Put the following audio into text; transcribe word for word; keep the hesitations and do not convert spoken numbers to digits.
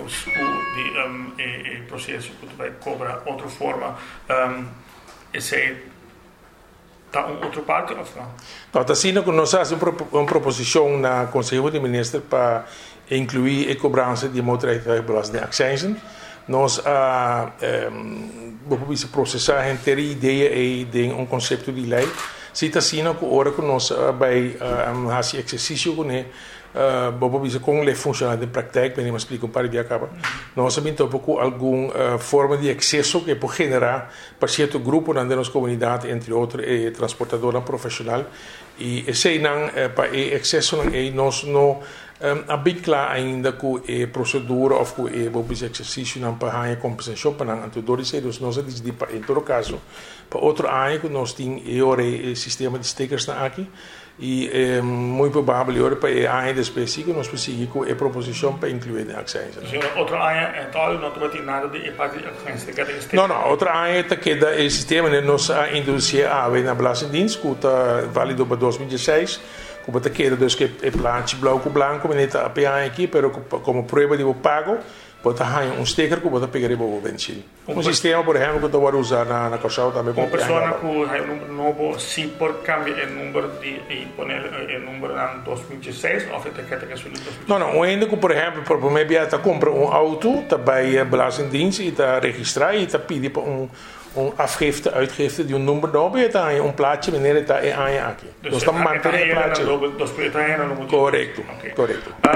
impostos de um, e, e processo que vai cobrar outra forma, um, esse está um outro parte ou não? Não, está sendo que nós fazemos uma proposição na Conselho de Ministros para incluir a cobrança de motoristas de accijnzen. Nós a vamos processar a ter ideia e de um conceito de lei. Se está sendo que agora que nós vai fazer exercício com ele, vamos ver como ele funciona em prática, bem, mas explico para ele acaba. Nós também temos alguma forma de acesso que pode generar para certo grupo na nossa comunidade, entre outros, e transportadora profissional. E esse não para acesso não nós não a bem claro ainda com a procedura ou com o exercício não para a compensação para não antecedores e nós não decidimos para em todo caso para outro ano que nós temos o sistema de stickers aqui e é muito provável agora para a ano específico nós precisamos com a proposição para incluir na accijnzen. Outro ano então não tem nada de parte de accijnzen. Não, não, outro ano é que o sistema nós a induzir a na belastingdienst que está válido para dois mil e dezesseis. Como te queda dus que é planche branco branco, mas está a pegar aqui, pero como prova de o pago, pode ter um sticker que pode pegar e vou vender. Um sistema, por exemplo, que eu vou usar na na caixa também. Uma pessoa que tem um número novo, se por cambiar o número de e poner o número em dois mil e dezesseis, ou até que é que Não, não, ainda que por exemplo, por exemplo, está compra um auto, está bij belastingdienst e está registrar e está pedir para um um afgifte, uitgifte de um número novo e está um plaatje wanneer het daar aan je aankomt. Dus dan maakt het een plaatje. Correcto, correcto.